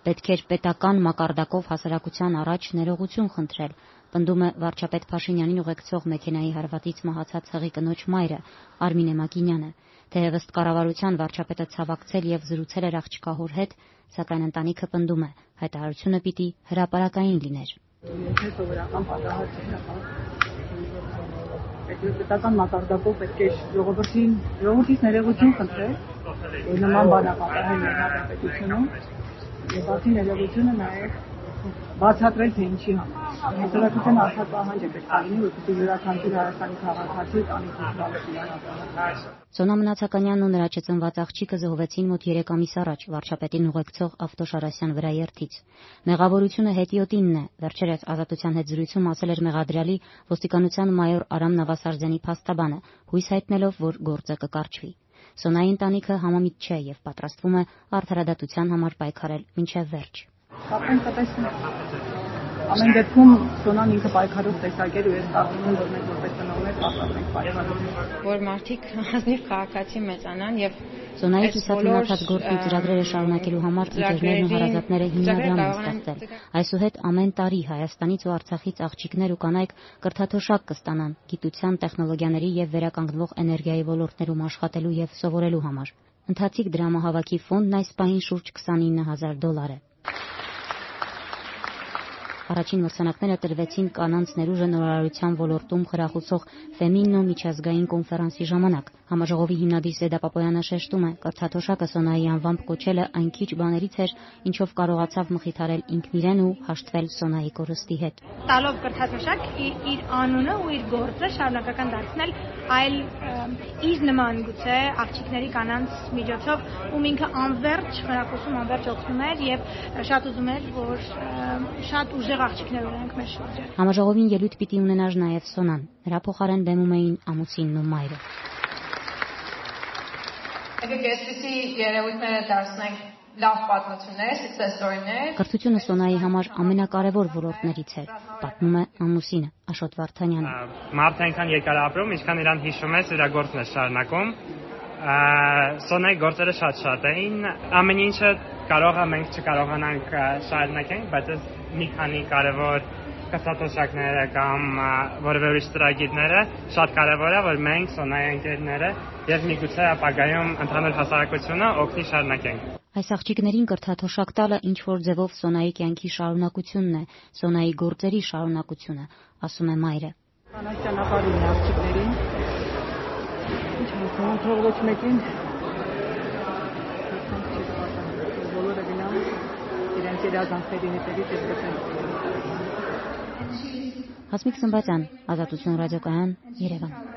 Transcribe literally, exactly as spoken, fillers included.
Պետք էր պետական մակարդակով հասարակության առաջ ներողություն խնդրել, պնդում է վարչապետ Փաշինյանին ուղեկցող մեքենայի հարվածից մահացած հղի կնոջ մայրը Արմինե Մակինյանը։ Թեև ըստ կառավարության վարչապետը ցավակցել եւ զրուցել էր աղջկա հոր հետ, սակայն ընտանիքը պնդում է, հայտարարությունը պիտի հրապարակային լիներ։ Պետական մակարդակով պետք է ժողովրդին ժողովրդից ներողություն խնդրել, որ նման բան ապահովել մեր հանրապետությունում, եւ բացի ներողությունը նաեւ բացատրել թե ինչի համար։ Հասարակության արտահանջ է պետք է լինի, որպեսզի յուրաքանչյուր Հայաստանի քաղաքացի տանիքից Սոնա Մնացականյանն ու նրա չծնված աղջիկը զոհվեցին մոտ երեք ամիս առաջ վարչապետին ուղեկցող Ավտոշարասյան վրա երթից։ Մեղավորությունը հետիոտինն է, վերջերս Ազատության հետ զրույցում ասել էր մեղադրյալի ոստիկանության մայոր Արամ Նավասարդյանի փաստաբանը, հույս հայտնելով, որ գործը կկարճվի։ Սոնայի ընտանիքը համամիտ չէ եւ պատրաստվում է արդարադատության համար պայքարել մինչեւ վերջ։ Ամեն դեպքում Սոնան ինքը պայքարող տեսակ էր ու ես կարծում եմ, որ մենք որպես ծնողներ պատրաստ ենք պայքարել, որ մարդիկ ազնիվ քաղաքացի մեծանան եւ Սոնայի կիսատ մնացած գործն ու ծրագրերը շարունակելու համար ընկերներն ու հարազատները հիմնադրամ են ստեղծել։ Այսուհետ ամեն տարի Հայաստանից ու Արցախից աղջիկներ ու կանայք կրթաթոշակ կստանան գիտության, տեխնոլոգիաների եւ վերականգնվող էներգիայի ոլորտներում աշխատելու եւ սովորելու համար։ Ընթացիկ դրամահավաքի ֆոնդն այս պահին շուրջ քսանինը հազար դոլար է։ Առաջին մրցանակները տրվեցին կանանց ներուժը նորարարության ոլորտում խրախուսող Ֆեմինո միջազգային կոնֆերանսի ժամանակ։ Համաժողովի հիմնադիր Սեդա Պապոյանը շեշտում է, կրթաթոշակը Սոնայի անվամբ կոչելը այն քիչ բաներից էր, ինչով կարողացավ մխիթարել ինքն իրեն ու հաշտվել Սոնայի կորստի հետ։ Տալով կրթաթոշակ իր անունը ու իր գործը շարունակական դարձնել այլ իր նման գուցե աղջիկների կանանց միջոցով, ում ինքը անverջ խրախուսում, անverջ օգնում էր եւ շատ ուզում էր, որ շատ ուժեղ աղջիկներ ունենք մեր շուրջը։ Համաժողովին ելույթ պիտի ունենար նաև Սոնան։ Նրա փոխարեն բեմում էին ամուսինն ու մայրը։ Եկեք այսպիսի երևույթները դարձնենք լավ պատմություններ, success story-ներ։ Կրթությունը Սոնայի համար ամենակարևոր ոլորտներից է, պատմում է ամուսինը Աշոտ Վարդանյանը։ Մարդը այնքան երկար ապրում, ինչքան իրան հիշում է, իր գործն է շարունակում։ Սոնայի գործերը շատ-շատ էին։ Ամեն ինչը կարող է մենք չկարողանանք շարունակենք, բայց այս մի քանի կարևոր կրթաթոշակները կամ որևէ ուրիշ ծրագիրները շատ կարևոր է, որ մենք Սոնայի ընկերները եւ միգուցե ապագայում ընդհանուր հասարակությունը օգնի շարունակենք։ Այս աղջիկներին կրթաթոշակ տալը ինչ որ ձևով Սոնայի կյանքի շարունակությունն է, Սոնայի գործերի շարունակությունը, ասում է մայրը։ Կանանց ճանապարհին աղջիկներին, ինչ ասում, թող ոչ մեկին բոլորը գնան իրենց երազանքների հետևից եւ գտնեն։ Հասմիկ Սմբատյան, Ազատություն ռադիոկայան, Երևան։